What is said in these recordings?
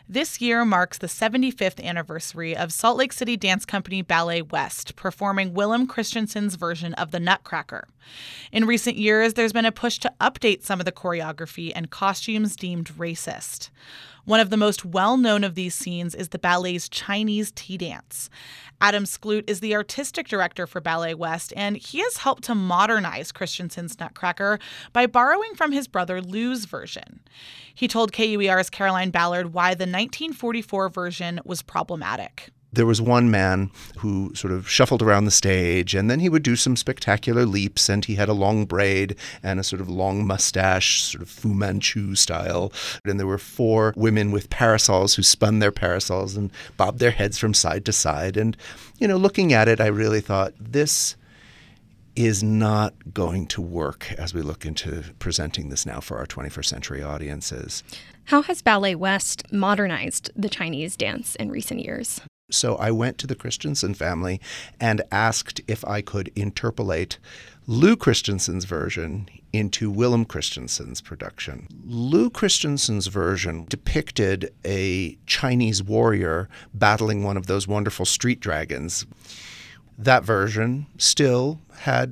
This year marks the 75th anniversary of Salt Lake City dance company Ballet West performing Willem Christensen's version of the Nutcracker. In recent years, there's been a push to update some of the choreography and costumes deemed racist. One of the most well-known of these scenes is the ballet's Chinese tea dance. Adam Skloot is the artistic director for Ballet West, and he has helped to modernize Christensen's Nutcracker by borrowing from his brother Lou's version. He told KUER's Caroline Ballard why the 1944 version was problematic. There was one man who sort of shuffled around the stage, and then he would do some spectacular leaps, and he had a long braid and a sort of long mustache, sort of Fu Manchu style. And there were 4 women with parasols who spun their parasols and bobbed their heads from side to side. And, looking at it, I really thought, this is not going to work as we look into presenting this now for our 21st century audiences. How has Ballet West modernized the Chinese dance in recent years? So I went to the Christensen family and asked if I could interpolate Lou Christensen's version into Willem Christensen's production. Lou Christensen's version depicted a Chinese warrior battling one of those wonderful street dragons. That version still had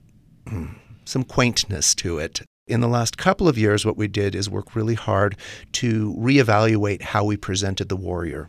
some quaintness to it. In the last couple of years, what we did is work really hard to reevaluate how we presented the warrior.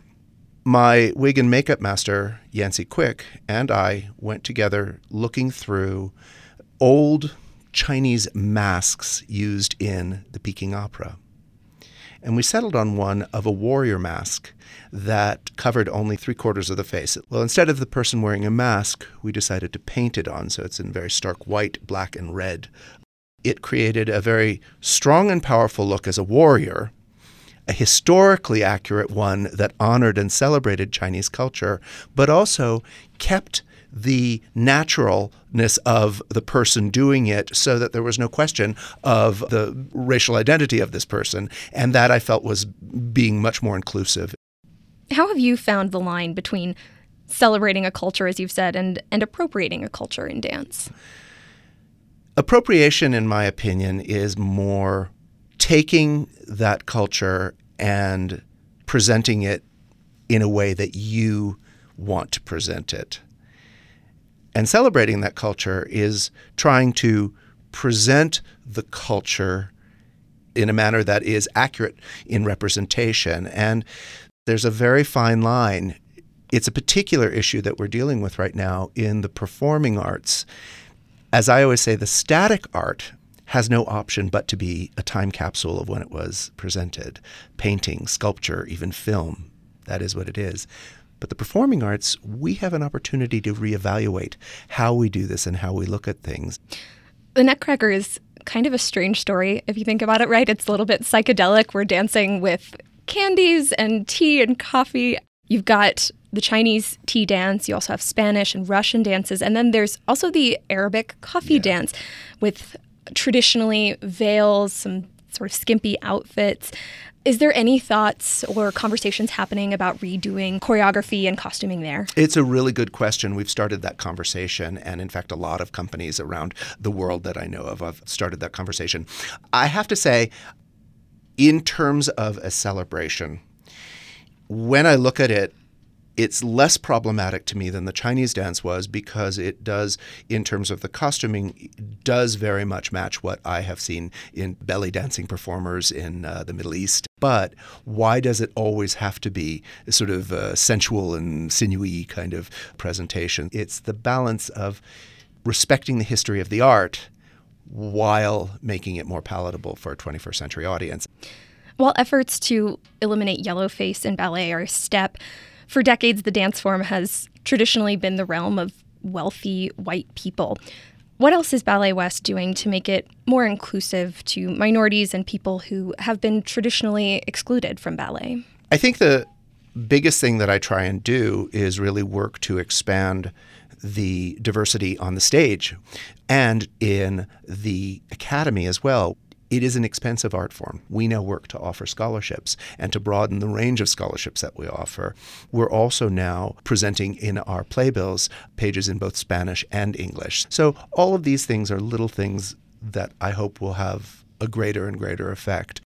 My wig and makeup master, Yancey Quick, and I went together looking through old Chinese masks used in the Peking Opera. And we settled on one of a warrior mask that covered only 3/4 of the face. Well, instead of the person wearing a mask, we decided to paint it on, so it's in very stark white, black, and red. It created a very strong and powerful look as a warrior, a historically accurate one that honored and celebrated Chinese culture, but also kept the naturalness of the person doing it so that there was no question of the racial identity of this person. And that I felt was being much more inclusive. How have you found the line between celebrating a culture, as you've said, and appropriating a culture in dance? Appropriation, in my opinion, is more taking that culture and presenting it in a way that you want to present it. And celebrating that culture is trying to present the culture in a manner that is accurate in representation. And there's a very fine line. It's a particular issue that we're dealing with right now in the performing arts. As I always say, the static art has no option but to be a time capsule of when it was presented. Painting, sculpture, even film, that is what it is. But the performing arts, we have an opportunity to reevaluate how we do this and how we look at things. The Nutcracker is kind of a strange story if you think about it, right? It's a little bit psychedelic. We're dancing with candies and tea and coffee. You've got the Chinese tea dance. You also have Spanish and Russian dances. And then there's also the Arabic coffee dance with traditionally veils, some sort of skimpy outfits. Is there any thoughts or conversations happening about redoing choreography and costuming there? It's a really good question. We've started that conversation. And in fact, a lot of companies around the world that I know of have started that conversation. I have to say, in terms of a celebration, when I look at it, it's less problematic to me than the Chinese dance was because it does, in terms of the costuming, does very much match what I have seen in belly dancing performers in the Middle East. But why does it always have to be a sort of sensual and sinewy kind of presentation? It's the balance of respecting the history of the art while making it more palatable for a 21st century audience. While efforts to eliminate yellowface in ballet are a step, for decades the dance form has traditionally been the realm of wealthy white people. What else is Ballet West doing to make it more inclusive to minorities and people who have been traditionally excluded from ballet? I think the biggest thing that I try and do is really work to expand the diversity on the stage and in the academy as well. It is an expensive art form. We now work to offer scholarships and to broaden the range of scholarships that we offer. We're also now presenting in our playbills pages in both Spanish and English. So all of these things are little things that I hope will have a greater and greater effect.